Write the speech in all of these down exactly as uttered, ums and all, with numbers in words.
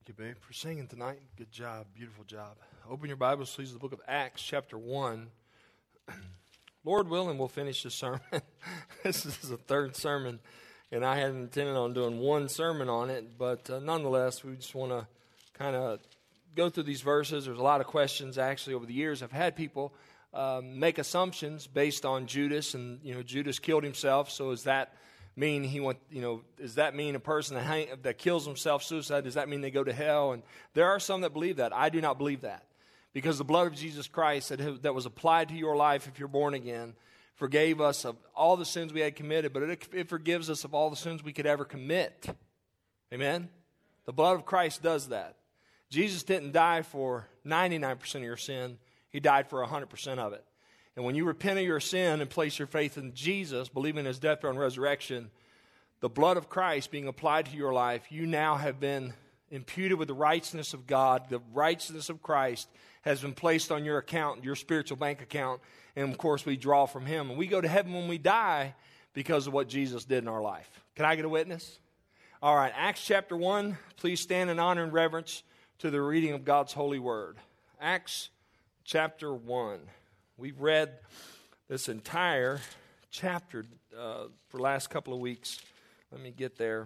Thank you, babe, for singing tonight. Good job. Beautiful job. Open your Bibles, please, to the book of Acts, chapter one. Lord willing, we'll finish this sermon. This is the third sermon, and I hadn't intended on doing one sermon on it, but uh, nonetheless, we just want to kind of go through these verses. There's a lot of questions, actually, over the years. I've had people um, make assumptions based on Judas, and, you know, Judas killed himself, so is that mean he want, you know, does that mean a person that, hang, that kills himself, suicide, does that mean they go to hell? And there are some that believe that. I do not believe that. Because the blood of Jesus Christ that, that was applied to your life if you're born again forgave us of all the sins we had committed, but it, it forgives us of all the sins we could ever commit. Amen? The blood of Christ does that. Jesus didn't die for ninety-nine percent of your sin. He died for one hundred percent of it. And when you repent of your sin and place your faith in Jesus, believing in His death, burial, and resurrection, the blood of Christ being applied to your life, you now have been imputed with the righteousness of God. The righteousness of Christ has been placed on your account, your spiritual bank account, and of course we draw from Him. And we go to heaven when we die because of what Jesus did in our life. Can I get a witness? All right, Acts chapter one, please stand in honor and reverence to the reading of God's holy word. Acts chapter one. We've read this entire chapter uh, for the last couple of weeks. Let me get there.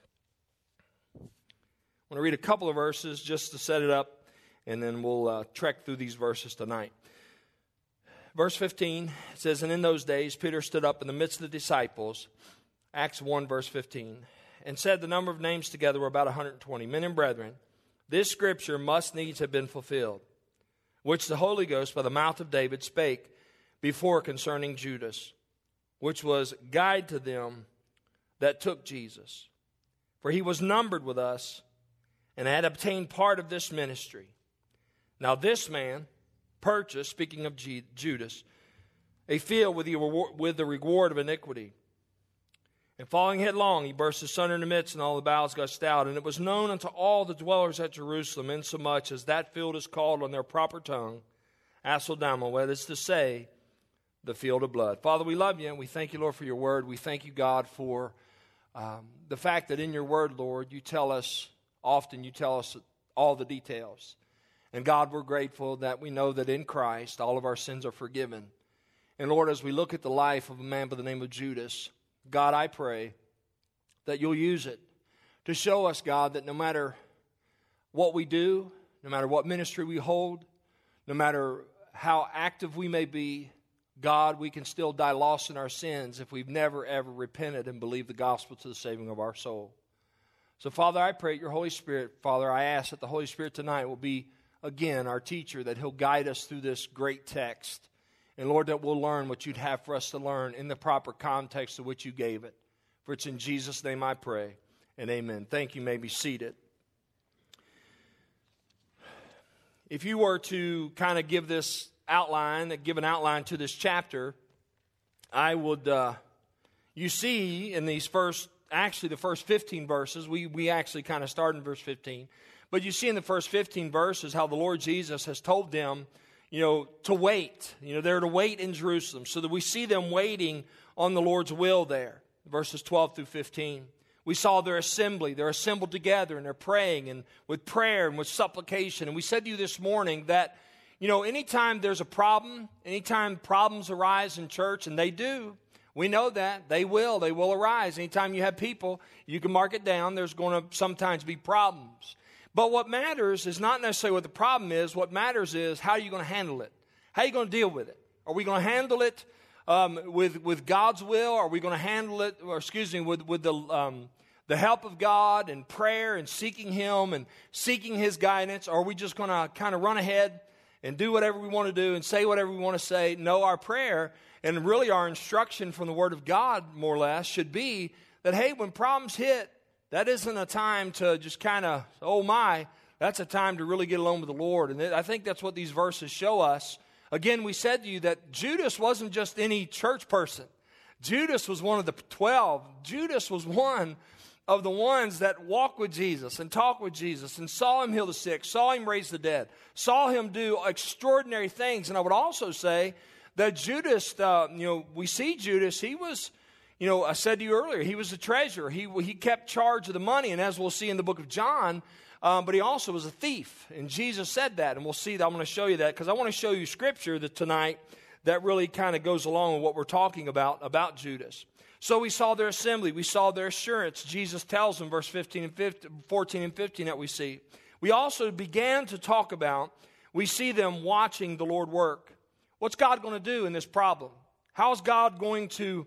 I want to read a couple of verses just to set it up, and then we'll uh, trek through these verses tonight. Verse fifteen, it says, "And in those days Peter stood up in the midst of the disciples," Acts one, verse fifteen, "and said the number of names together were about one hundred twenty. Men and brethren, this scripture must needs have been fulfilled, which the Holy Ghost by the mouth of David spake before concerning Judas, which was guide to them that took Jesus. For he was numbered with us, and had obtained part of this ministry. Now this man purchased," speaking of G- Judas, "a field with the, reward, with the reward of iniquity. And falling headlong, he burst asunder in the midst, and all the boughs gushed out. And it was known unto all the dwellers at Jerusalem, insomuch as that field is called on their proper tongue, Asodama, that is to say, the field of blood." Father, we love you, and we thank you, Lord, for your word. We thank you, God, for um, the fact that in your word, Lord, you tell us, often you tell us all the details. And God, we're grateful that we know that in Christ, all of our sins are forgiven. And Lord, as we look at the life of a man by the name of Judas, God, I pray that you'll use it to show us, God, that no matter what we do, no matter what ministry we hold, no matter how active we may be, God, we can still die lost in our sins if we've never, ever repented and believed the gospel to the saving of our soul. So, Father, I pray your Holy Spirit, Father, I ask that the Holy Spirit tonight will be, again, our teacher, that he'll guide us through this great text. And, Lord, that we'll learn what you'd have for us to learn in the proper context of which you gave it. For it's in Jesus' name I pray, and amen. Thank you. You may be seated. If you were to kind of give this outline, give an outline to this chapter, I would, uh, you see in these first, actually the first fifteen verses, we, we actually kind of start in verse fifteen, but you see in the first fifteen verses how the Lord Jesus has told them, you know, to wait. You know, they're to wait in Jerusalem, so that we see them waiting on the Lord's will there, verses twelve through fifteen. We saw their assembly. They're assembled together, and they're praying, and with prayer and with supplication. And we said to you this morning that, you know, anytime there's a problem, anytime problems arise in church, and they do, we know that, they will, they will arise. Anytime you have people, you can mark it down, there's going to sometimes be problems. But what matters is not necessarily what the problem is. What matters is how are you going to handle it? How are you going to deal with it? Are we going to handle it um, with with God's will? Are we going to handle it, or excuse me, with with the um, the help of God and prayer and seeking Him and seeking His guidance? Or are we just going to kind of run ahead and do whatever we want to do and say whatever we want to say? No, our prayer and really our instruction from the Word of God, more or less, should be that, hey, when problems hit, that isn't a time to just kind of, oh my, that's a time to really get along with the Lord. And I think that's what these verses show us. Again, we said to you that Judas wasn't just any church person. Judas was one of the twelve. Judas was one of the ones that walked with Jesus and talked with Jesus and saw him heal the sick, saw him raise the dead, saw him do extraordinary things. And I would also say that Judas, uh, you know, we see Judas, he was, you know, I said to you earlier, he was the treasurer. He, he kept charge of the money. And as we'll see in the book of John, um, but he also was a thief. And Jesus said that, and we'll see that. I'm going to show you that because I want to show you scripture that tonight that really kind of goes along with what we're talking about, about Judas. So we saw their assembly. We saw their assurance. Jesus tells them, verse fifteen and fifteen, fourteen and fifteen that we see. We also began to talk about, we see them watching the Lord work. What's God going to do in this problem? How is God going to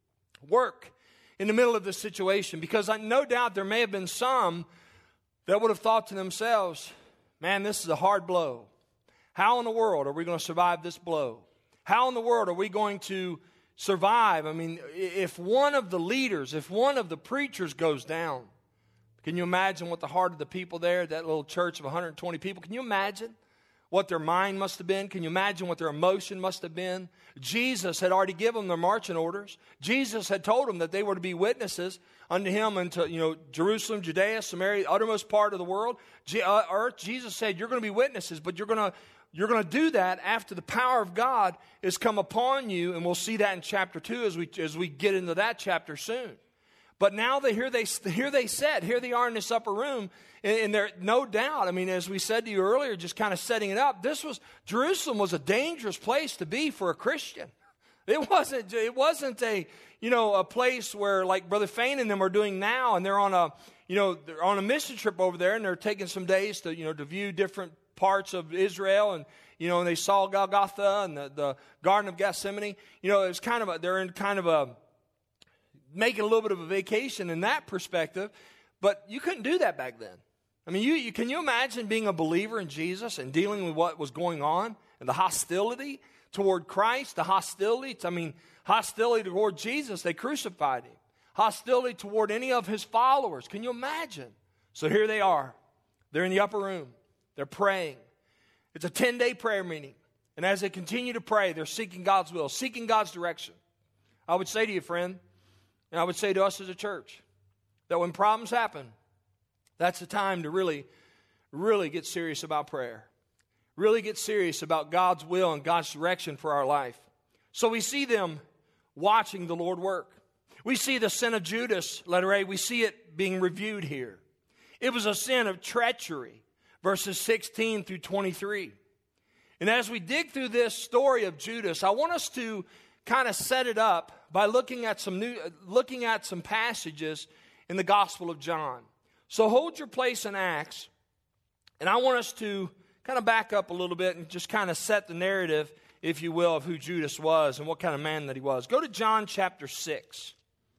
work in the middle of this situation? Because I no doubt there may have been some that would have thought to themselves, man, this is a hard blow. How in the world are we going to survive this blow? How in the world are we going to survive? I mean, if one of the leaders, if one of the preachers goes down, can you imagine what the heart of the people there, that little church of one hundred twenty people, can you imagine what their mind must have been? Can you imagine what their emotion must have been? Jesus had already given them their marching orders. Jesus had told them that they were to be witnesses unto him unto, you know, Jerusalem, Judea, Samaria, the uttermost part of the world, uh, earth. Jesus said, you're going to be witnesses, but you're going to You're going to do that after the power of God is come upon you, and we'll see that in chapter two as we as we get into that chapter soon. But now they here they here they said here they are in this upper room, and, and there no doubt. I mean, as we said to you earlier, just kind of setting it up. This was Jerusalem was a dangerous place to be for a Christian. It wasn't it wasn't a you know a place where like Brother Fain and them are doing now, and they're on a you know they're on a mission trip over there, and they're taking some days to you know to view different parts of Israel, and you know, and they saw Golgotha and the, the Garden of Gethsemane. You know, it's kind of a, they're in kind of a making a little bit of a vacation in that perspective, but you couldn't do that back then. I mean, you, you can you imagine being a believer in Jesus and dealing with what was going on and the hostility toward Christ, the hostility, I mean, hostility toward Jesus, they crucified him. Hostility toward any of his followers. Can you imagine? So here they are. They're in the upper room. They're praying. It's a ten-day prayer meeting. And as they continue to pray, they're seeking God's will, seeking God's direction. I would say to you, friend, and I would say to us as a church, that when problems happen, that's the time to really, really get serious about prayer. Really get serious about God's will and God's direction for our life. So we see them watching the Lord work. We see the sin of Judas, letter A, we see it being reviewed here. It was a sin of treachery. Verses sixteen through twenty-three. And as we dig through this story of Judas, I want us to kind of set it up by looking at some new, looking at some passages in the Gospel of John. So hold your place in Acts, and I want us to kind of back up a little bit and just kind of set the narrative, if you will, of who Judas was and what kind of man that he was. Go to John chapter six.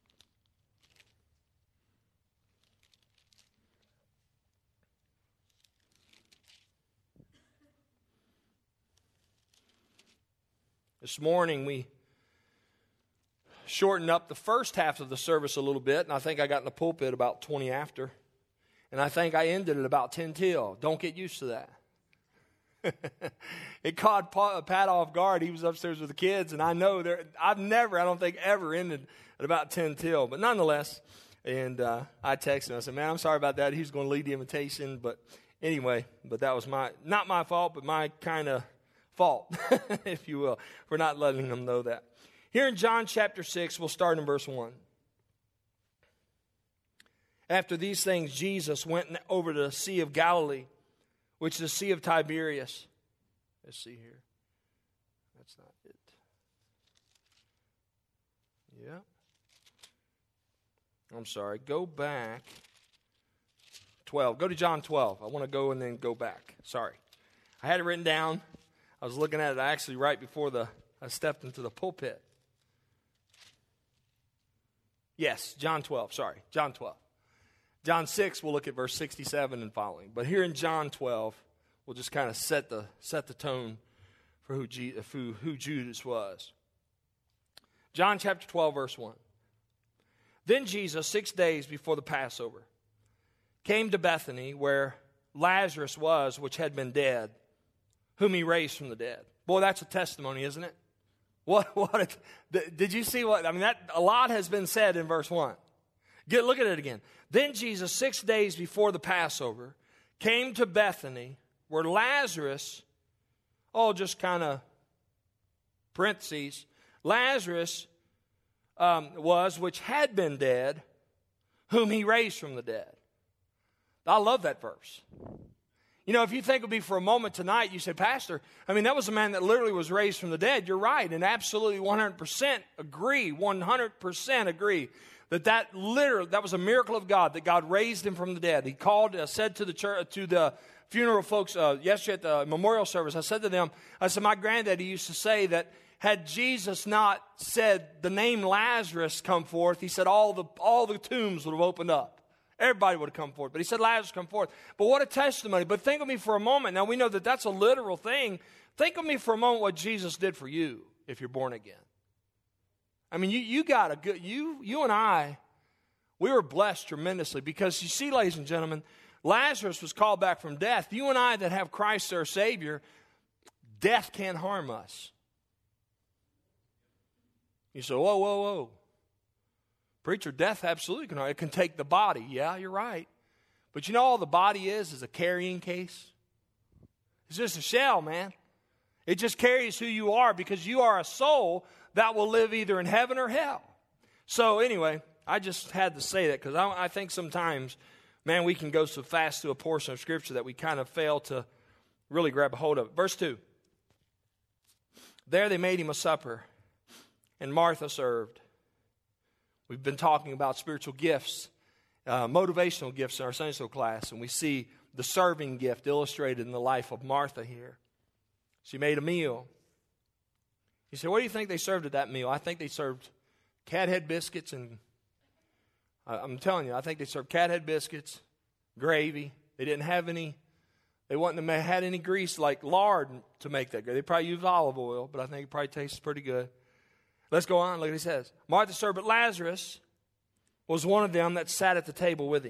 This morning we shortened up the first half of the service a little bit, and I think I got in the pulpit about twenty after. And I think I ended at about ten till. Don't get used to that. It caught Pat off guard. He was upstairs with the kids, and I know there. I've never, I don't think, ever ended at about ten till. But nonetheless, and uh, I texted him. I said, man, I'm sorry about that. He was going to lead the invitation. But anyway, but that was my, not my fault, but my kind of fault, if you will, for not letting them know that. Here in John chapter six, we'll start in verse one. After these things, Jesus went over to the Sea of Galilee, which is the Sea of Tiberias. Let's see here. That's not it. Yeah. I'm sorry. Go back. twelve. Go to John twelve. I want to go and then go back. Sorry. I had it written down. I was looking at it actually right before the I stepped into the pulpit. Yes, John twelve. Sorry, John twelve. John six, we'll look at verse sixty-seven and following. But here in John twelve, we'll just kind of set the set the tone for who, G, who, who Judas was. John chapter twelve, verse one. Then Jesus, six days before the Passover, came to Bethany, where Lazarus was, which had been dead, whom he raised from the dead. Boy, that's a testimony, isn't it? What? What? A, did you see what? I mean, that a lot has been said in verse one. Get look at it again. Then Jesus, six days before the Passover, came to Bethany, where Lazarus, oh, just kind of parentheses, Lazarus um, was, which had been dead, whom he raised from the dead. I love that verse. You know, if you think of me for a moment tonight, you say, Pastor, I mean, that was a man that literally was raised from the dead. You're right, and absolutely one hundred percent agree, one hundred percent agree that that literally, that was a miracle of God, that God raised him from the dead. He called, uh, said to the church, to the funeral folks uh, yesterday at the memorial service, I said to them, I said, my granddaddy used to say that had Jesus not said the name Lazarus come forth, he said all the all the tombs would have opened up. Everybody would have come forth. But he said, Lazarus, come forth. But what a testimony. But think of me for a moment. Now, we know that that's a literal thing. Think of me for a moment what Jesus did for you if you're born again. I mean, you, you got a good, you, you and I, we were blessed tremendously because you see, ladies and gentlemen, Lazarus was called back from death. You and I that have Christ our Savior, death can't harm us. You say, whoa, whoa, whoa. Preacher, death absolutely can. It can take the body. Yeah, you're right. But you know all the body is is a carrying case. It's just a shell, man. It just carries who you are because you are a soul that will live either in heaven or hell. So anyway, I just had to say that because I, I think sometimes, man, we can go so fast through a portion of Scripture that we kind of fail to really grab a hold of it. Verse two. There they made him a supper, and Martha served. We've been talking about spiritual gifts, uh, motivational gifts in our Sunday school class, and we see the serving gift illustrated in the life of Martha here. She made a meal. You say, what do you think they served at that meal? I think they served cat head biscuits, and uh, I'm telling you, I think they served cat head biscuits, gravy. They didn't have any, they wouldn't have had any grease like lard to make that good. They probably used olive oil, but I think it probably tastes pretty good. Let's go on. Look what he says. Martha served, but Lazarus was one of them that sat at the table with him.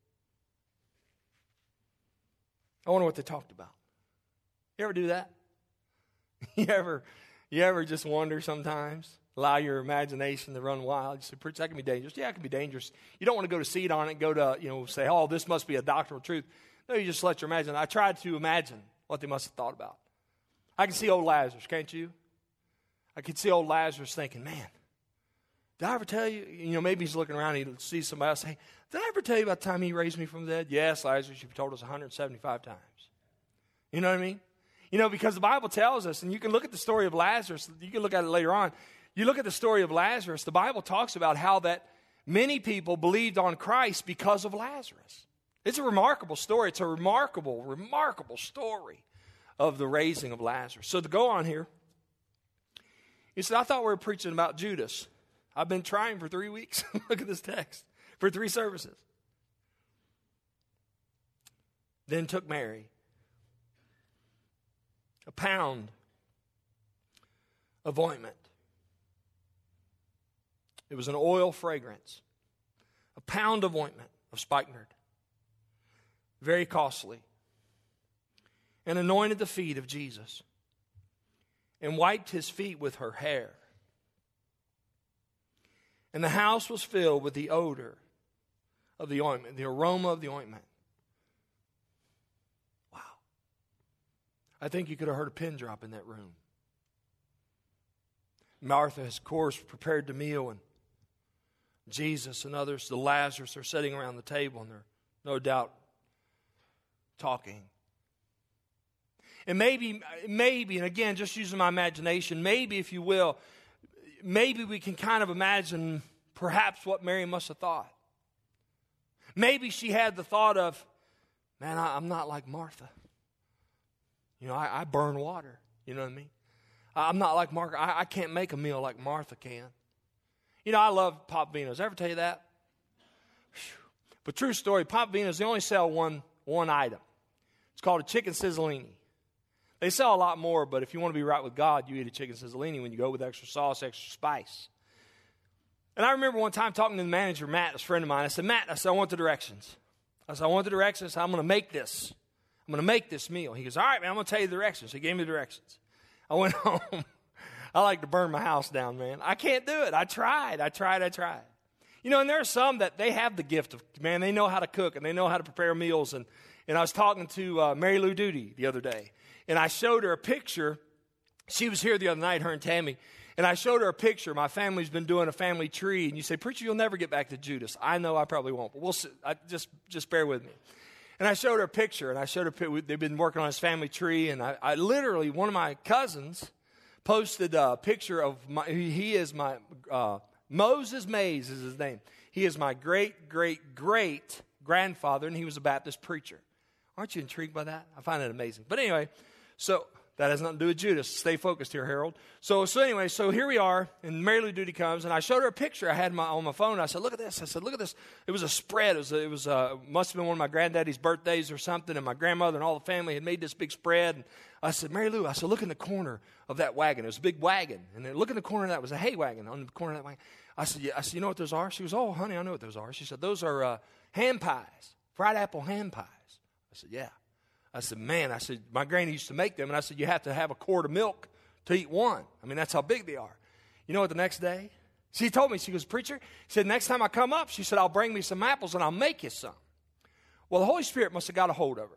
I wonder what they talked about. You ever do that? you ever you ever just wonder sometimes? Allow your imagination to run wild. You say, preach, that can be dangerous. Yeah, it can be dangerous. You don't want to go to seed on it and go to, you know, say, oh, this must be a doctrinal truth. No, you just let your imagination. I tried to imagine what they must have thought about. I can see old Lazarus, can't you? I could see old Lazarus thinking, man, did I ever tell you? You know, maybe he's looking around and he sees somebody else say, did I ever tell you about the time he raised me from the dead? Yes, Lazarus, you've told us one hundred seventy-five times. You know what I mean? You know, because the Bible tells us, and you can look at the story of Lazarus, you can look at it later on. You look at the story of Lazarus, the Bible talks about how that many people believed on Christ because of Lazarus. It's a remarkable story. It's a remarkable, remarkable story of the raising of Lazarus. So to go on here, he said, I thought we were preaching about Judas. I've been trying for three weeks. Look at this text. For three services. Then took Mary a pound of ointment. It was an oil fragrance. A pound of ointment of spikenard. Very costly. And anointed the feet of Jesus. And wiped his feet with her hair. And the house was filled with the odor of the ointment, the aroma of the ointment. Wow. I think you could have heard a pin drop in that room. Martha has, of course, prepared the meal, and Jesus and others, the Lazarus, are sitting around the table, and they're no doubt talking. And maybe, maybe, and again, just using my imagination, maybe, if you will, maybe we can kind of imagine perhaps what Mary must have thought. Maybe she had the thought of, man, I, I'm not like Martha. You know, I, I burn water. You know what I mean? I, I'm not like Martha. I, I can't make a meal like Martha can. You know, I love Papa Vino's. Ever tell you that? Whew. But true story, Papa Vino's, they only sell one, one item. It's called a chicken sizzolini. They sell a lot more, but if you want to be right with God, you eat a chicken sizzolini when you go with extra sauce, extra spice. And I remember one time talking to the manager, Matt, a friend of mine. I said, Matt, I said, I want the directions. I said, I want the directions. I said, I'm going to make this. I'm going to make this meal. He goes, all right, man, I'm going to tell you the directions. He gave me the directions. I went home. I like to burn my house down, man. I can't do it. I tried. I tried. I tried. You know, and there are some that they have the gift of, man, they know how to cook and they know how to prepare meals. And, and I was talking to uh, Mary Lou Duty the other day. And I showed her a picture. She was here the other night, her and Tammy. And I showed her a picture. My family's been doing a family tree. And you say, preacher, you'll never get back to Judas. I know I probably won't. But we'll see. I, just, just bear with me. And I showed her a picture, and I showed her, they've been working on his family tree, and I, I literally, one of my cousins posted a picture of, my, he is my, uh, Moses Mays is his name. He is my great, great, great grandfather, and he was a Baptist preacher. Aren't you intrigued by that? I find it amazing. But anyway, so that has nothing to do with Judas. Stay focused here, Harold. So, so anyway, so here we are, and Mary Lou Duty comes, and I showed her a picture I had my, on my phone. I said, look at this. I said, look at this. It was a spread. It was, a, it was a, must have been one of my granddaddy's birthdays or something, and my grandmother and all the family had made this big spread. And I said, Mary Lou, I said, look in the corner of that wagon. It was a big wagon, and then look in the corner of that was a hay wagon on the corner of that wagon. I said, yeah. I said, you know what those are? She goes, oh, honey, I know what those are. She said, those are uh, ham pies, fried apple ham pies. I said, yeah. I said, man, I said, my granny used to make them. And I said, you have to have a quart of milk to eat one. I mean, that's how big they are. You know what, the next day? She told me, she goes, preacher, she said, next time I come up, she said, I'll bring me some apples and I'll make you some. Well, the Holy Spirit must have got a hold of her.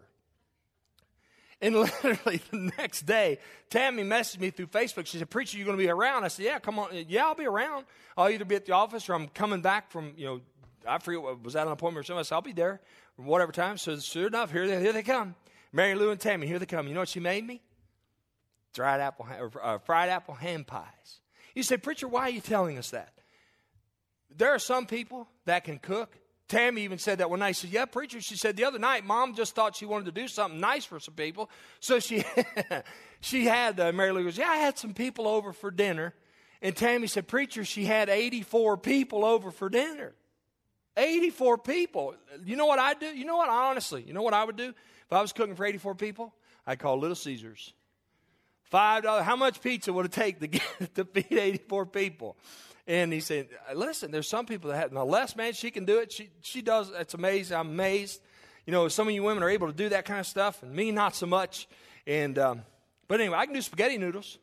And literally the next day, Tammy messaged me through Facebook. She said, preacher, you going to be around? I said, yeah, come on. Yeah, I'll be around. I'll either be at the office or I'm coming back from, you know, I forget what, was that an appointment or something? I said, I'll be there whatever time. So sure enough, here they, here they come. Mary Lou and Tammy, here they come. You know what she made me? Dried apple, or uh, fried apple ham pies. You say, preacher, why are you telling us that? There are some people that can cook. Tammy even said that one night. She said, yeah, preacher, she said the other night, Mom just thought she wanted to do something nice for some people. So she she had, uh, Mary Lou goes, yeah, I had some people over for dinner. And Tammy said, preacher, she had eighty-four people over for dinner. eighty-four people. You know what I'd do? You know what, honestly, you know what I would do? If I was cooking for eighty-four people, I'd call Little Caesars. five dollars. How much pizza would it take to, get, to feed eighty-four people? And he said, listen, there's some people that have, now Les, man, she can do it. She she does. It's amazing. I'm amazed. You know, some of you women are able to do that kind of stuff, and me, not so much. And um, But anyway, I can do spaghetti noodles.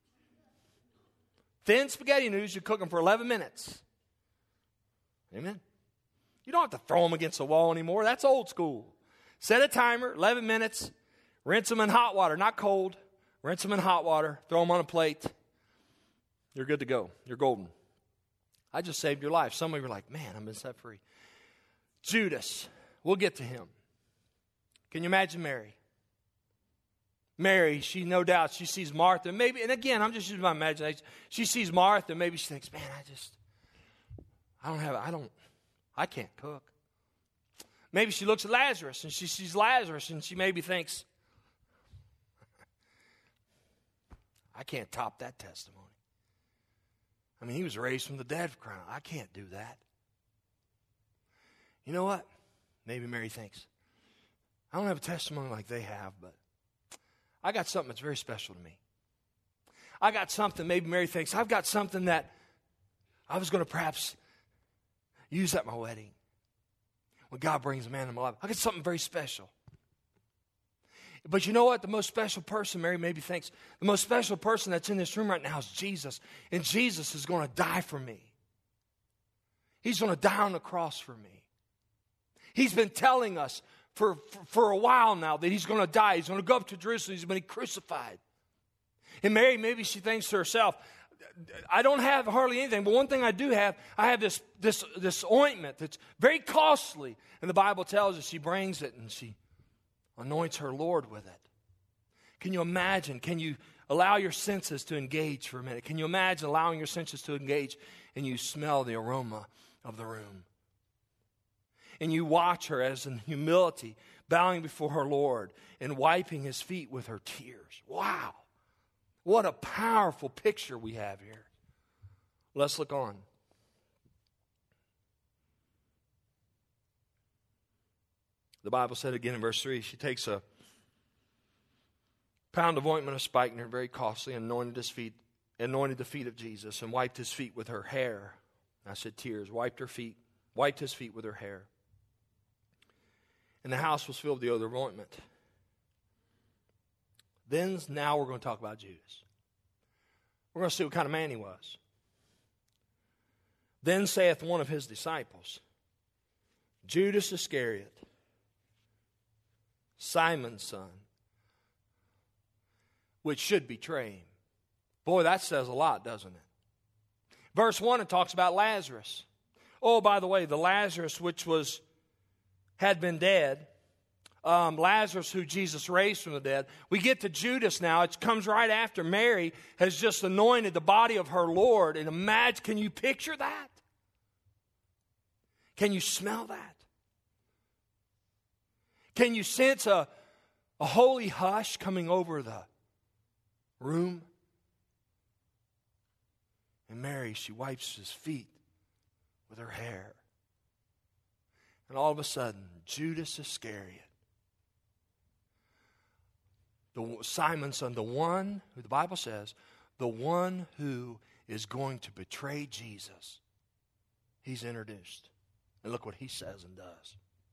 Thin spaghetti noodles, you cook them for eleven minutes. Amen. You don't have to throw them against the wall anymore. That's old school. Set a timer, eleven minutes. Rinse them in hot water, not cold. Rinse them in hot water. Throw them on a plate. You're good to go. You're golden. I just saved your life. Some of you are like, man, I've been set free. Judas. We'll get to him. Can you imagine Mary? Mary, she no doubt, she sees Martha. Maybe, and again, I'm just using my imagination. She sees Martha. Maybe she thinks, man, I just, I don't have, I don't, I can't cook. Maybe she looks at Lazarus and she sees Lazarus and she maybe thinks, I can't top that testimony. I mean, he was raised from the dead for crying out. I can't do that. You know what? Maybe Mary thinks, I don't have a testimony like they have, but I got something that's very special to me. I got something, maybe Mary thinks, I've got something that I was going to perhaps use at my wedding. When God brings a man in my life, I got something very special. But you know what? The most special person, Mary maybe thinks, the most special person that's in this room right now is Jesus. And Jesus is going to die for me. He's going to die on the cross for me. He's been telling us for, for, for a while now that he's going to die. He's going to go up to Jerusalem. He's going to be crucified. And Mary, maybe she thinks to herself, I don't have hardly anything, but one thing I do have, I have this, this, this ointment that's very costly. And the Bible tells us she brings it and she anoints her Lord with it. Can you imagine? Can you allow your senses to engage for a minute? Can you imagine allowing your senses to engage and you smell the aroma of the room? And you watch her as in humility, bowing before her Lord and wiping his feet with her tears. Wow. What a powerful picture we have here. Let's look on. The Bible said again in verse three, she takes a pound of ointment of spikenard, very costly, and anointed his feet, anointed the feet of Jesus, and wiped his feet with her hair. I said tears, wiped her feet, wiped his feet with her hair. And the house was filled with the odor of ointment. Then, now we're going to talk about Judas. We're going to see what kind of man he was. Then saith one of his disciples, Judas Iscariot, Simon's son, which should betray him. Boy, that says a lot, doesn't it? Verse one, it talks about Lazarus. Oh, by the way, the Lazarus which was had been dead um, Lazarus, who Jesus raised from the dead. We get to Judas now. It comes right after Mary has just anointed the body of her Lord. And imagine, can you picture that? Can you smell that? Can you sense a, a holy hush coming over the room? And Mary, she wipes his feet with her hair. And all of a sudden, Judas Iscariot, the Simon's son, the one who the Bible says, the one who is going to betray Jesus, he's introduced. And look what he says and does.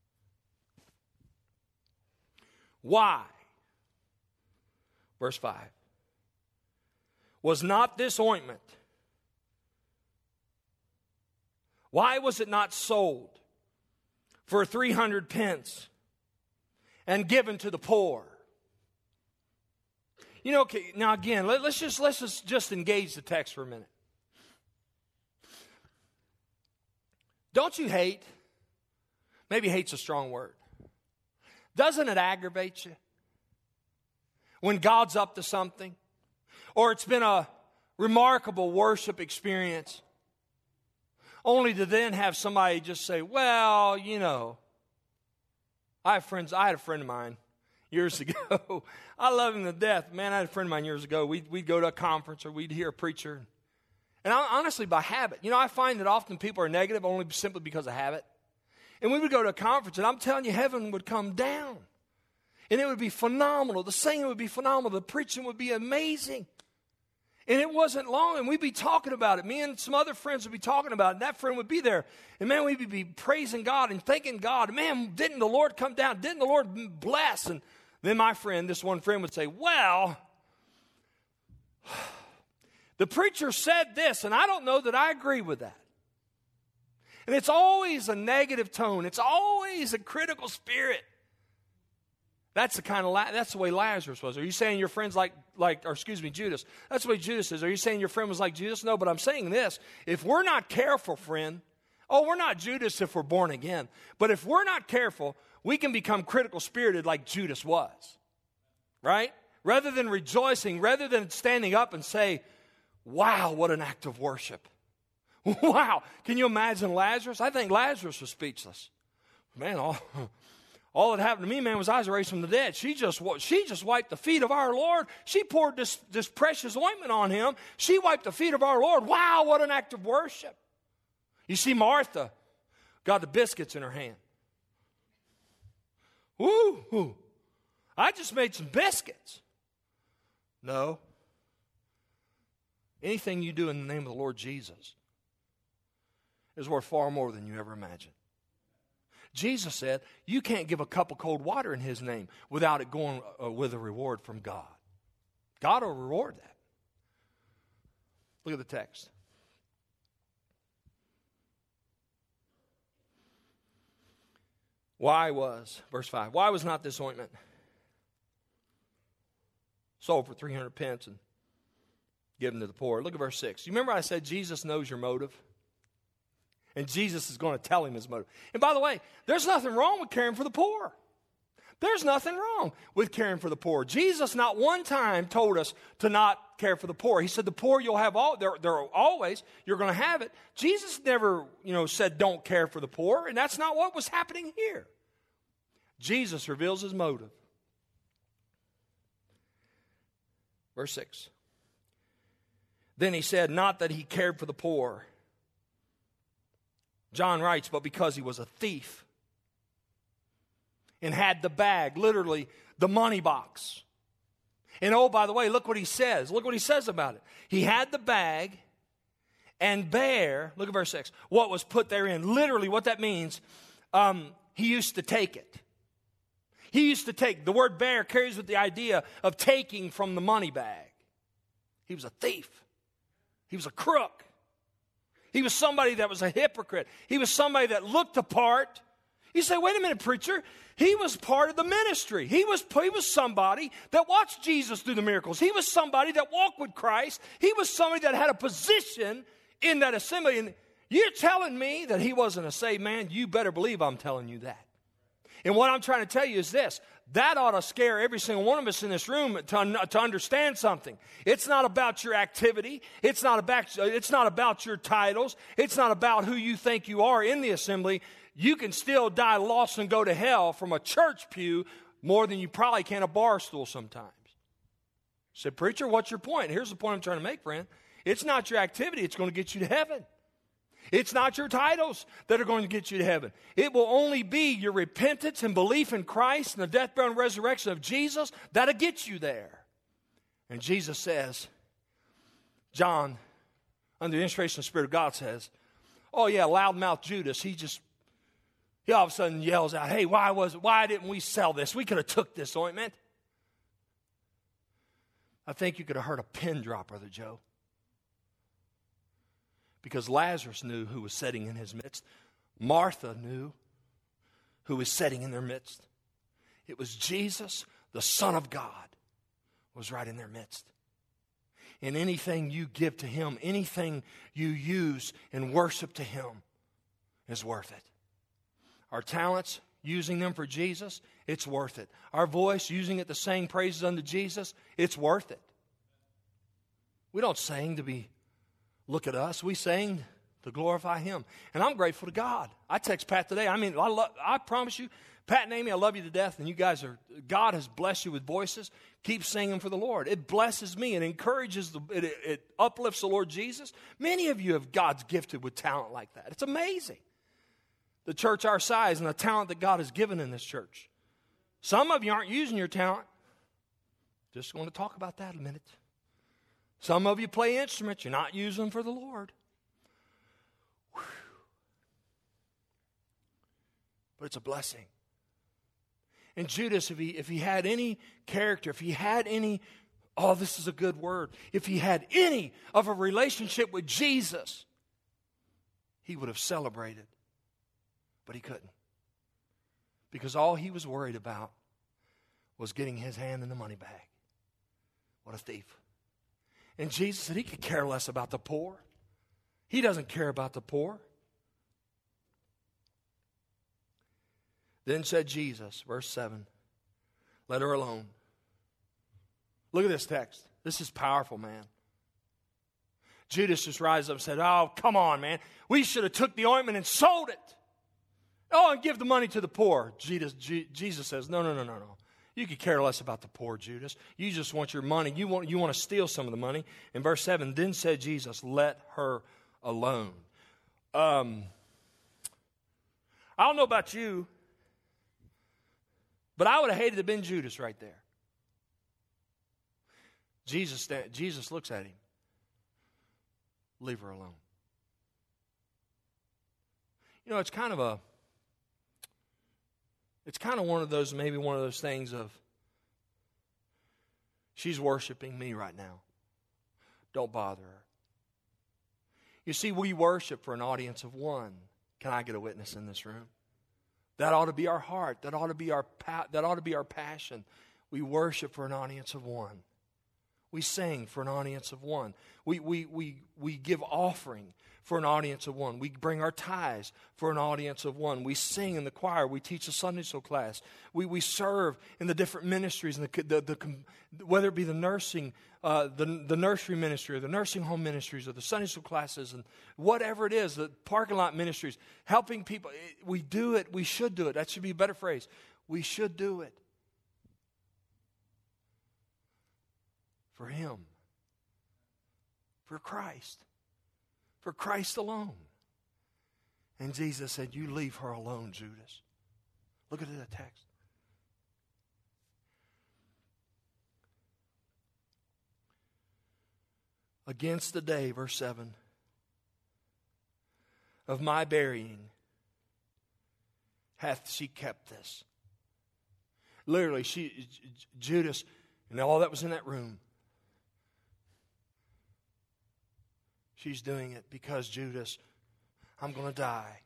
Why? Verse five. Was not this ointment, why was it not sold for three hundred pence and given to the poor? You know, okay, now again, let, let's just let's just, just engage the text for a minute. Don't you hate? Maybe hate's a strong word. Doesn't it aggravate you when God's up to something? Or it's been a remarkable worship experience, only to then have somebody just say, well, you know, I have friends, I had a friend of mine years ago. I love him to death. Man, I had a friend of mine years ago. We'd, we'd go to a conference or we'd hear a preacher. And I, honestly, by habit, you know, I find that often people are negative only simply because of habit. And we would go to a conference, and I'm telling you, heaven would come down. And it would be phenomenal. The singing would be phenomenal. The preaching would be amazing. And it wasn't long, and we'd be talking about it. Me and some other friends would be talking about it, and that friend would be there. And, man, we'd be praising God and thanking God. Man, didn't the Lord come down? Didn't the Lord bless? And then my friend, this one friend would say, well, the preacher said this, and I don't know that I agree with that. And it's always a negative tone. It's always a critical spirit. That's the kind of la- that's the way Lazarus was. Are you saying your friend's like like or excuse me, Judas? That's the way Judas is. Are you saying your friend was like Judas? No, but I'm saying this: if we're not careful, friend, oh, we're not Judas if we're born again. But if we're not careful, we can become critical spirited like Judas was, right? Rather than rejoicing, rather than standing up and say, "Wow, what an act of worship." Wow. Can you imagine Lazarus? I think Lazarus was speechless. Man, all, all that happened to me, man, was I was raised from the dead. She just, she just wiped the feet of our Lord. She poured this, this precious ointment on him. She wiped the feet of our Lord. Wow, what an act of worship. You see, Martha got the biscuits in her hand. Woo! I just made some biscuits. No. Anything you do in the name of the Lord Jesus is worth far more than you ever imagined. Jesus said, you can't give a cup of cold water in his name without it going uh, with a reward from God. God will reward that. Look at the text. Why was, verse five, why was not this ointment sold for three hundred pence and given to the poor? Look at verse six. You remember I said Jesus knows your motive? And Jesus is going to tell him his motive. And by the way, there's nothing wrong with caring for the poor. There's nothing wrong with caring for the poor. Jesus not one time told us to not care for the poor. He said the poor you'll have all, they're, they're always, you're going to have it. Jesus never, you know, said don't care for the poor, and that's not what was happening here. Jesus reveals his motive. Verse six. Then he said, not that he cared for the poor. John writes, but because he was a thief and had the bag, literally the money box. And oh, by the way, look what he says. Look what he says about it. He had the bag and bare, look at verse six, what was put therein. Literally what that means, um, he used to take it. He used to take, the word bear carries with the idea of taking from the money bag. He was a thief. He was a crook. He was somebody that was a hypocrite. He was somebody that looked the part. You say, wait a minute, preacher. He was part of the ministry. He was, he was somebody that watched Jesus do the miracles. He was somebody that walked with Christ. He was somebody that had a position in that assembly. And you're telling me that he wasn't a saved man? You better believe I'm telling you that. And what I'm trying to tell you is this. That ought to scare every single one of us in this room to, to understand something. It's not about your activity. It's not about, it's not about your titles. It's not about who you think you are in the assembly. You can still die lost and go to hell from a church pew more than you probably can a bar stool sometimes. I said, preacher, what's your point? Here's the point I'm trying to make, friend. It's not your activity. It's going to get you to heaven. It's not your titles that are going to get you to heaven. It will only be your repentance and belief in Christ and the death, burial, and resurrection of Jesus that'll get you there. And Jesus says, John, under the inspiration of the Spirit of God, says, oh yeah, loudmouth Judas, he just, he all of a sudden yells out, hey, why was it, why didn't we sell this? We could have took this ointment. I think you could have heard a pin drop, Brother Joe. Because Lazarus knew who was sitting in his midst. Martha knew who was sitting in their midst. It was Jesus, the Son of God, was right in their midst. And anything you give to Him, anything you use in worship to Him is worth it. Our talents, using them for Jesus, it's worth it. Our voice, using it to sing praises unto Jesus, it's worth it. We don't sing to be look at us. We sing to glorify Him. And I'm grateful to God. I text Pat today. I mean, I, love, I promise you, Pat and Amy, I love you to death. And you guys are, God has blessed you with voices. Keep singing for the Lord. It blesses me. It encourages, the, it, it uplifts the Lord Jesus. Many of you have God's gifted with talent like that. It's amazing. The church our size and the talent that God has given in this church. Some of you aren't using your talent. Just want to talk about that a minute. Some of you play instruments. You're not using them for the Lord. Whew. But it's a blessing. And Judas, if he, if he had any character, if he had any, oh, this is a good word, if he had any of a relationship with Jesus, he would have celebrated. But he couldn't. Because all he was worried about was getting his hand in the money bag. What a thief. And Jesus said he could care less about the poor. He doesn't care about the poor. Then said Jesus, verse seven, let her alone. Look at this text. This is powerful, man. Judas just rises up and said, oh, come on, man. We should have took the ointment and sold it. Oh, and give the money to the poor. Jesus, G- Jesus says, no, no, no, no, no. You could care less about the poor, Judas. You just want your money. You want, you want to steal some of the money. In verse seven, then said Jesus, let her alone. Um, I don't know about you, but I would have hated to have been Judas right there. Jesus, Jesus looks at him. Leave her alone. You know, it's kind of a, it's kind of one of those, maybe one of those things of, she's worshiping me right now. Don't bother her. You see, we worship for an audience of one. Can I get a witness in this room? That ought to be our heart. That ought to be our pa- that ought to be our passion. We worship for an audience of one. We sing for an audience of one. We we we we give offering for an audience of one. We bring our tithes for an audience of one. We sing in the choir. We teach a Sunday school class. We we serve in the different ministries, and the, the, the whether it be the nursing, uh, the the nursery ministry, or the nursing home ministries, or the Sunday school classes, and whatever it is, the parking lot ministries, helping people. We do it. We should do it. That should be a better phrase. We should do it for Him, for Christ. For Christ alone. And Jesus said, you leave her alone, Judas. Look at that text. Against the day, verse seven, of my burying hath she kept this. Literally, she, Judas, and all that was in that room, she's doing it because, Judas, I'm going to die.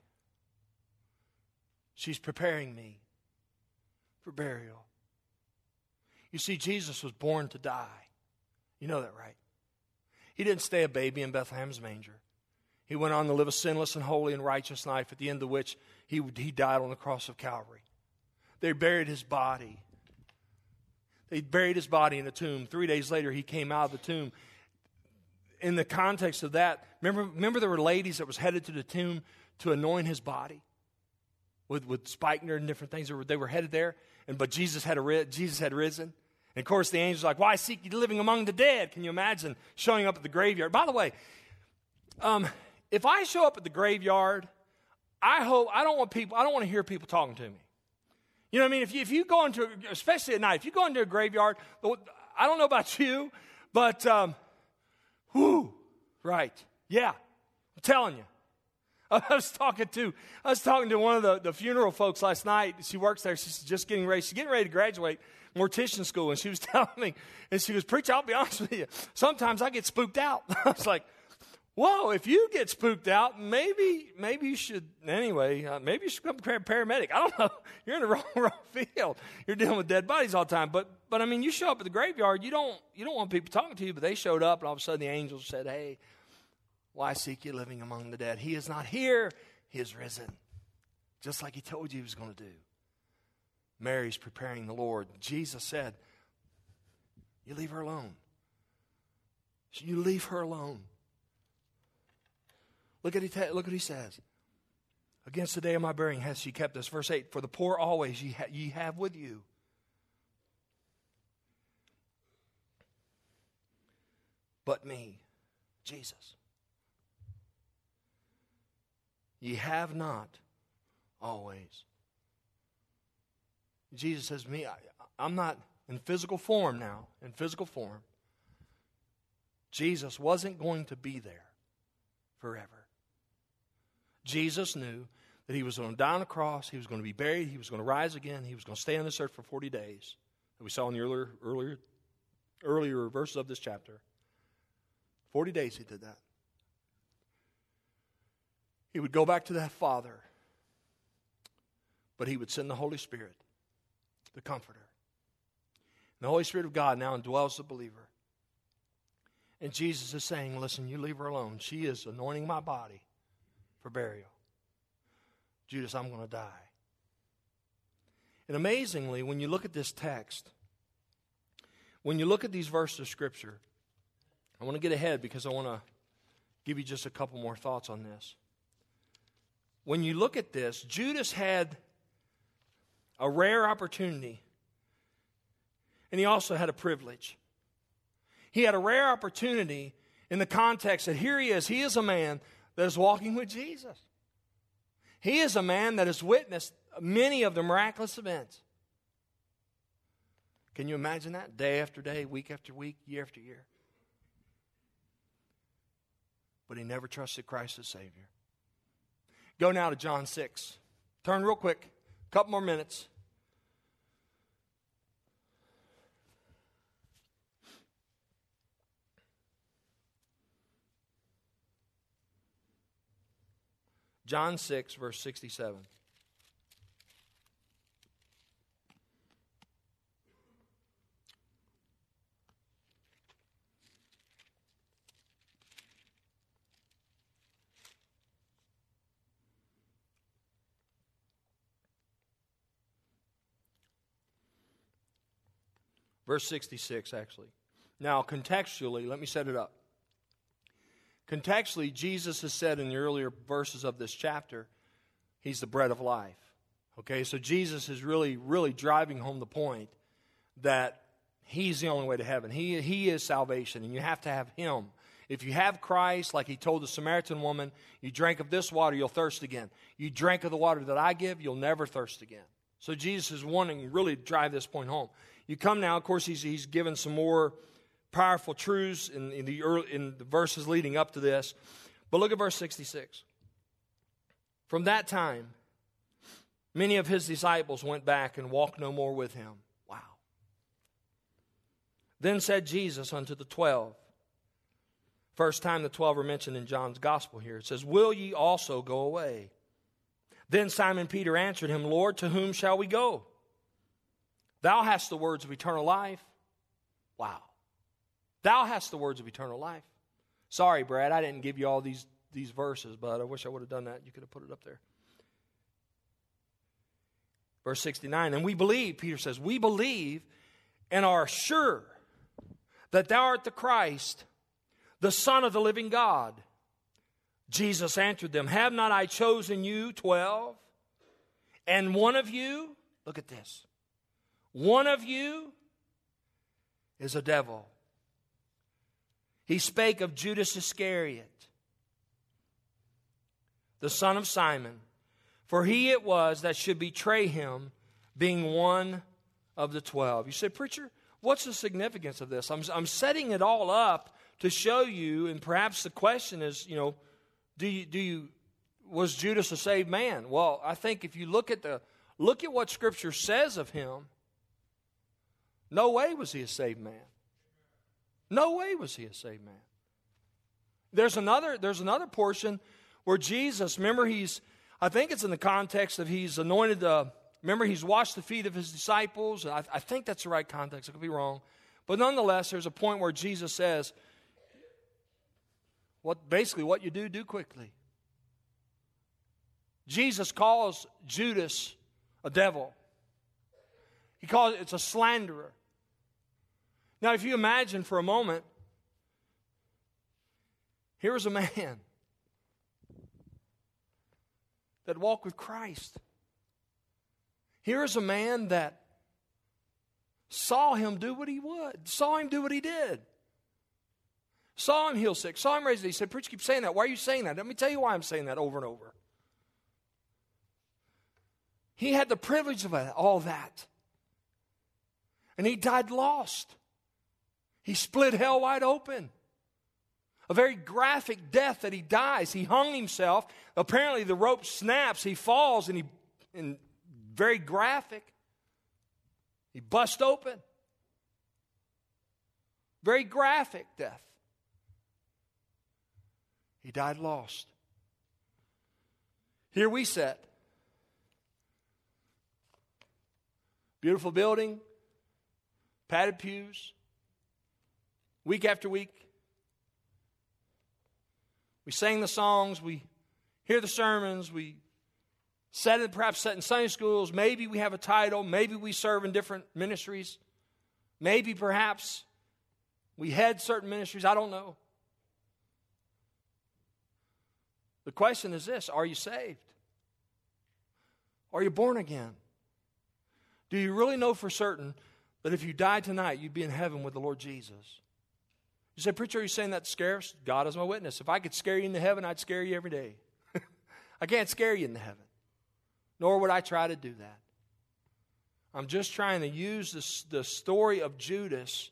She's preparing me for burial. You see, Jesus was born to die. You know that, right? He didn't stay a baby in Bethlehem's manger. He went on to live a sinless and holy and righteous life, at the end of which he, he died on the cross of Calvary. They buried his body. They buried his body in a tomb. Three days later, he came out of the tomb. In the context of that, remember, remember there were ladies that was headed to the tomb to anoint his body with, with spikenard and different things. They were, they were headed there, and but Jesus had a, Jesus had risen. And of course, the angel's like, "Why seek you living among the dead?" Can you imagine showing up at the graveyard? By the way, um, if I show up at the graveyard, I hope I don't want people. I don't want to hear people talking to me. You know what I mean? If you, if you go into, especially at night, if you go into a graveyard, I don't know about you, but, um, whoo, right, yeah, I'm telling you. I was talking to, I was talking to one of the, the funeral folks last night. She works there. She's just getting ready. She's getting ready to graduate mortician school, and she was telling me, and she goes, "Preacher, I'll be honest with you. Sometimes I get spooked out." I was like, whoa, if you get spooked out, maybe maybe you should, anyway, uh, maybe you should become a paramedic. I don't know. You're in the wrong, wrong field. You're dealing with dead bodies all the time. But, but I mean, you show up at the graveyard, you don't you don't want people talking to you, but they showed up, and all of a sudden the angels said, "Hey, why seek you living among the dead? He is not here. He is risen." Just like he told you he was going to do. Mary's preparing the Lord. Jesus said, "You leave her alone. You leave her alone." Look at, he ta- look what he says. "Against the day of my burying hath she kept us." Verse eight, "For the poor always ye, ha- ye have with you. But me," Jesus, "ye have not always." Jesus says to me, I, I'm not in physical form now, in physical form. Jesus wasn't going to be there forever. Jesus knew that he was going to die on the cross, he was going to be buried, he was going to rise again, he was going to stay on this earth for forty days. That we saw in the earlier, earlier, earlier verses of this chapter. forty days he did that. He would go back to that Father, but he would send the Holy Spirit, the Comforter. And the Holy Spirit of God now indwells the believer. And Jesus is saying, "Listen, you leave her alone. She is anointing my body for burial. Judas, I'm going to die." And amazingly, when you look at this text, when you look at these verses of Scripture, I want to get ahead because I want to give you just a couple more thoughts on this. When you look at this, Judas had a rare opportunity, and he also had a privilege. He had a rare opportunity in the context that here he is. He is a man that is walking with Jesus. He is a man that has witnessed many of the miraculous events. Can you imagine that? Day after day, week after week, year after year. But he never trusted Christ as Savior. Go now to John six. Turn real quick. A couple more minutes. John six, verse sixty-seven. Verse sixty-six, actually. Now, contextually, let me set it up. Contextually, Jesus has said in the earlier verses of this chapter, He's the bread of life. Okay, so Jesus is really, really driving home the point that He's the only way to heaven. He, he is salvation, and you have to have Him. If you have Christ, like He told the Samaritan woman, you drink of this water, you'll thirst again. You drink of the water that I give, you'll never thirst again. So Jesus is wanting really to drive this point home. You come now, of course, he's, he's given some more powerful truths in, in, the early, in the verses leading up to this. But look at verse sixty-six. From that time, many of His disciples went back and walked no more with Him. Wow. Then said Jesus unto the twelve. First time the twelve are mentioned in John's gospel here. It says, "Will ye also go away?" Then Simon Peter answered Him, "Lord, to whom shall we go? Thou hast the words of eternal life." Wow. Thou hast the words of eternal life. Sorry, Brad, I didn't give you all these, these verses, but I wish I would have done that. You could have put it up there. Verse sixty-nine, and we believe, Peter says, we believe and are sure that thou art the Christ, the Son of the living God. Jesus answered them, have not I chosen you twelve? And one of you, look at this, one of you is a devil. He spake of Judas Iscariot, the son of Simon, for he it was that should betray him, being one of the twelve. You said, preacher, what's the significance of this? I'm, I'm setting it all up to show you, and perhaps the question is, you know, do you, do you, was Judas a saved man? Well, I think if you look at the, look at what Scripture says of him, no way was he a saved man. No way was he a saved man. There's another, there's another portion where Jesus, remember he's, I think it's in the context of he's anointed the, remember he's washed the feet of his disciples. I, I think that's the right context. I could be wrong. But nonetheless, there's a point where Jesus says, what basically what you do, do quickly. Jesus calls Judas a devil. He calls it, it's a slanderer. Now, if you imagine for a moment, here is a man that walked with Christ. Here is a man that saw him do what he would, saw him do what he did, saw him heal sick, saw him raise it. He said, preacher, keep saying that. Why are you saying that? Let me tell you why I'm saying that over and over. He had the privilege of all that. And he died lost. He split hell wide open. A very graphic death that he dies. He hung himself. Apparently the rope snaps. He falls and he, and very graphic. He bust open. Very graphic death. He died lost. Here we sit. Beautiful building. Padded pews. Week after week. We sing the songs. We hear the sermons. We set it, perhaps set in Sunday schools. Maybe we have a title. Maybe we serve in different ministries. Maybe perhaps we head certain ministries. I don't know. The question is this: are you saved? Are you born again? Do you really know for certain that if you died tonight, you'd be in heaven with the Lord Jesus? You say, preacher, are you saying that to scare us? God is my witness. If I could scare you into heaven, I'd scare you every day. I can't scare you into heaven. Nor would I try to do that. I'm just trying to use this, the story of Judas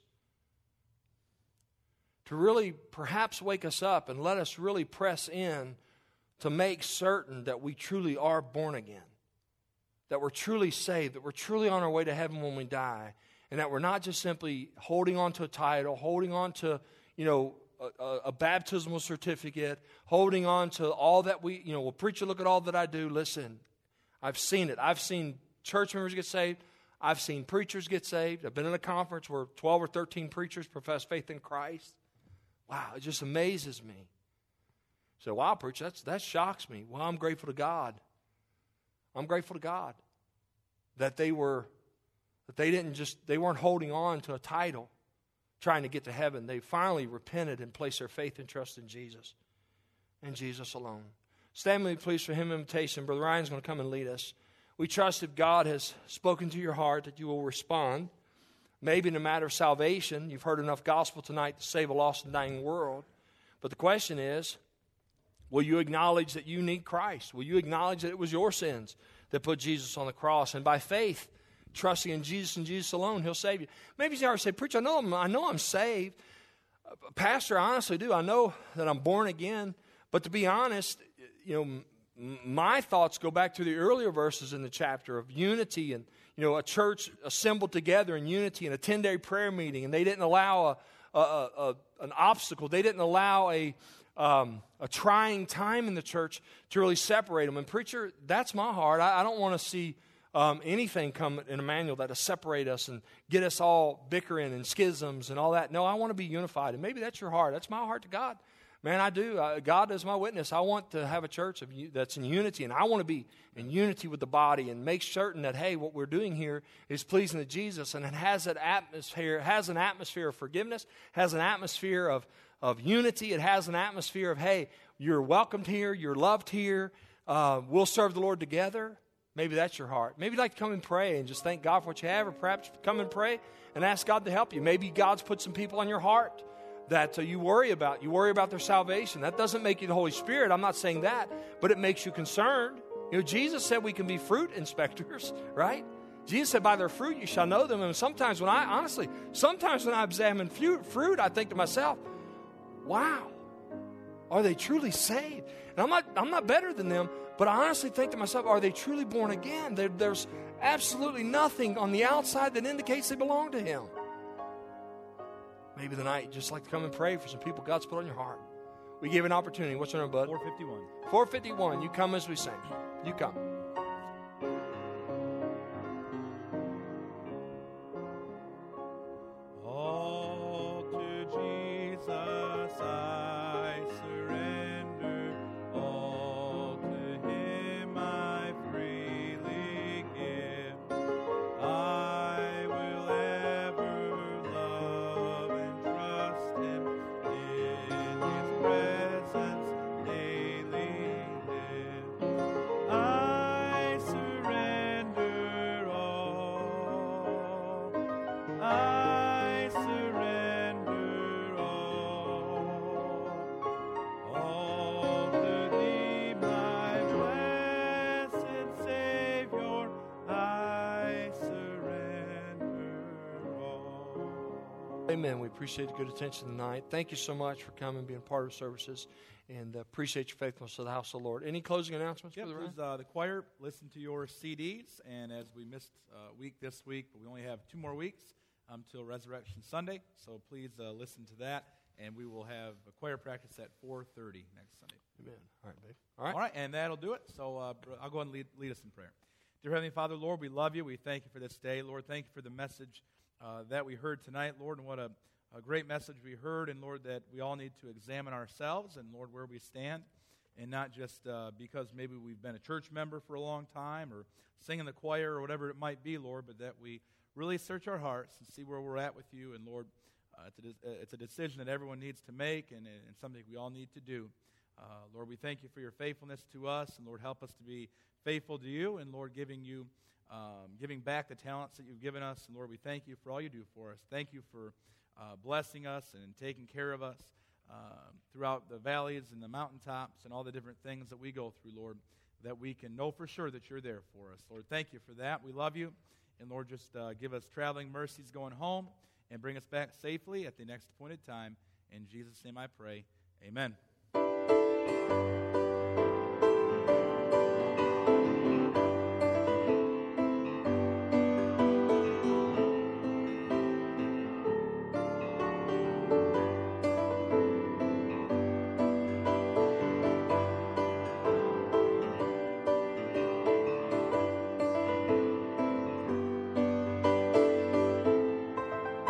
to really perhaps wake us up and let us really press in to make certain that we truly are born again. That we're truly saved. That we're truly on our way to heaven when we die. And that we're not just simply holding on to a title, holding on to, you know, a, a, a baptismal certificate, holding on to all that we, you know, well, preacher, look at all that I do. Listen, I've seen it. I've seen church members get saved. I've seen preachers get saved. I've been in a conference where twelve or thirteen preachers profess faith in Christ. Wow, it just amazes me. So, wow, preacher, that's, that shocks me. Well, I'm grateful to God. I'm grateful to God that they were That they didn't just, they weren't holding on to a title trying to get to heaven. They finally repented and placed their faith and trust in Jesus and Jesus alone. Stand with me, please, for hymn invitation. Brother Ryan's going to come and lead us. We trust if God has spoken to your heart that you will respond. Maybe in a matter of salvation, you've heard enough gospel tonight to save a lost and dying world. But the question is, will you acknowledge that you need Christ? Will you acknowledge that it was your sins that put Jesus on the cross? And by faith, trusting in Jesus and Jesus alone, He'll save you. Maybe you already say, preacher, I know I'm, I know I'm saved. Uh, Pastor, I honestly do. I know that I'm born again. But to be honest, you know, m- my thoughts go back to the earlier verses in the chapter of unity and, you know, a church assembled together in unity in a ten-day prayer meeting, and they didn't allow a, a, a, an obstacle. They didn't allow a um, a trying time in the church to really separate them. And preacher, that's my heart. I, I don't want to see Um, anything come in Emmanuel that'll separate us and get us all bickering and schisms and all that. No, I want to be unified. And maybe that's your heart. That's my heart to God. Man, I do. Uh, God is my witness. I want to have a church of u- that's in unity, and I want to be in unity with the body and make certain that, hey, what we're doing here is pleasing to Jesus, and it has an atmosphere, has an atmosphere of forgiveness, has an atmosphere of, of unity. It has an atmosphere of, hey, you're welcomed here, you're loved here, uh, we'll serve the Lord together. Maybe that's your heart. Maybe you'd like to come and pray and just thank God for what you have, or perhaps come and pray and ask God to help you. Maybe God's put some people on your heart that uh, you worry about. You worry about their salvation. That doesn't make you the Holy Spirit. I'm not saying that, but it makes you concerned. You know, Jesus said we can be fruit inspectors, right? Jesus said, by their fruit you shall know them. And sometimes when I, honestly, sometimes when I examine fruit, fruit, I think to myself, wow, are they truly saved? And I'm not, I'm not better than them, but I honestly think to myself, are they truly born again? There, there's absolutely nothing on the outside that indicates they belong to Him. Maybe tonight you'd just like to come and pray for some people God's put on your heart. We give an opportunity. What's your number, bud? four fifty-one. four fifty-one. You come as we sing. You come. All to Jesus I surrender. All to Him I freely give. I will ever love and trust Him, in His presence daily live. I surrender all. I surrender all. All to Thee, my blessed Savior, I surrender all. Amen. We appreciate your good attention tonight. Thank you so much for coming and being part of the services, and uh, appreciate your faithfulness to the house of the Lord. Any closing announcements, Yep, Brother Ryan? please, uh, the choir, listen to your C Ds, and as we missed a week this week, but we only have two more weeks until Resurrection Sunday, so please uh, listen to that, and we will have a choir practice at four thirty next Sunday. Amen. All right, babe. All right. All right, and that'll do it, so uh, br- I'll go ahead and lead, lead us in prayer. Dear Heavenly Father, Lord, we love you. We thank you for this day. Lord, thank you for the message uh, that we heard tonight, Lord, and what a, a great message we heard, and Lord, that we all need to examine ourselves and, Lord, where we stand, and not just uh, because maybe we've been a church member for a long time or sing in the choir or whatever it might be, Lord, but that we really search our hearts and see where we're at with you. And, Lord, uh, it's, a de- uh, it's a decision that everyone needs to make, and, and something we all need to do. Uh, Lord, we thank you for your faithfulness to us, and, Lord, help us to be faithful to you, and, Lord, giving you, um, giving back the talents that you've given us. And, Lord, we thank you for all you do for us. Thank you for uh, blessing us and taking care of us uh, throughout the valleys and the mountaintops and all the different things that we go through, Lord, that we can know for sure that you're there for us. Lord, thank you for that. We love you. And, Lord, just uh, give us traveling mercies going home and bring us back safely at the next appointed time. In Jesus' name I pray. Amen.